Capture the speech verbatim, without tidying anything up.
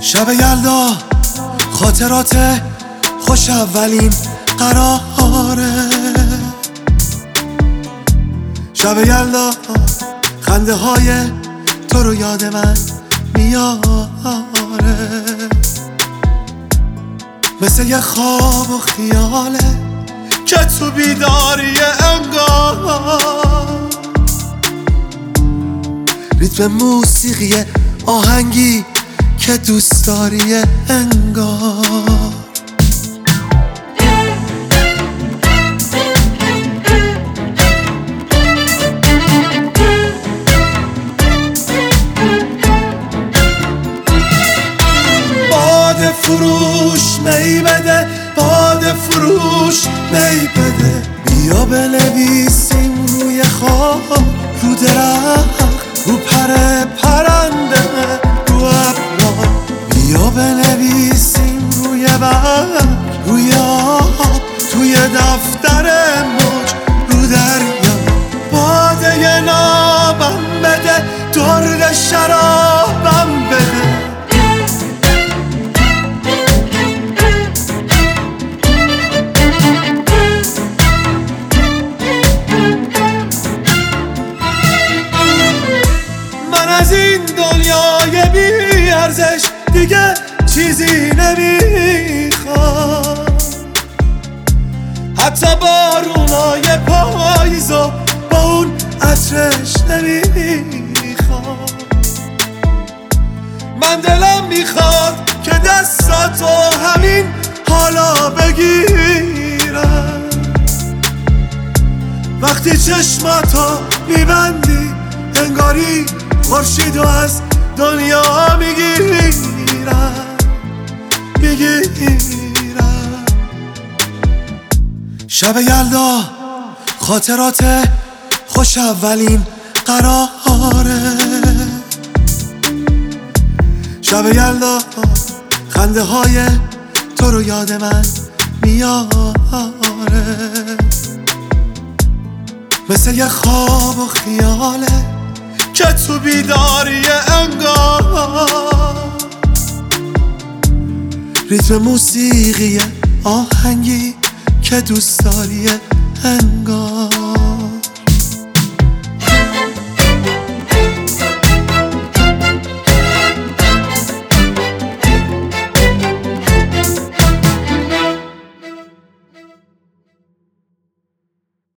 شب یلدا خاطرات خوش اولین قراره. شب یلدا خنده های تو رو یاد من میاره، مثل یه خواب و خیاله که تو بیداری انگار. ریتم موسیقی آهنگی که دوست داری انگار. باد فروش می بده، باد فروش می بده. بیا بنویسیم روی خواب، رو درخت، رو پر پرنده، رو ابرا. بیا بنویسیم روی برگ، روی آب، توی دفتر موج، رو دریا. باده نابم بده، درد شرابم بده. از این دنیای بی ارزش دیگه چیزی نمیخوام، حتی بارونای پاییزو با اون عطرش نمیخوام. من دلم میخواد که دستاتو همین حالا بگیرم، وقتی چشماتو میبندی انگاری خورشیدو از دنیا میگیرم میگیرم. شب یلدا خاطرات خوش اولین قراره. شب یلدا خنده های تو رو یاد من میاره، مثل یه خواب و خیاله که تو بیداری انگار. ریتم موسیقی آهنگی که دوست داری انگار.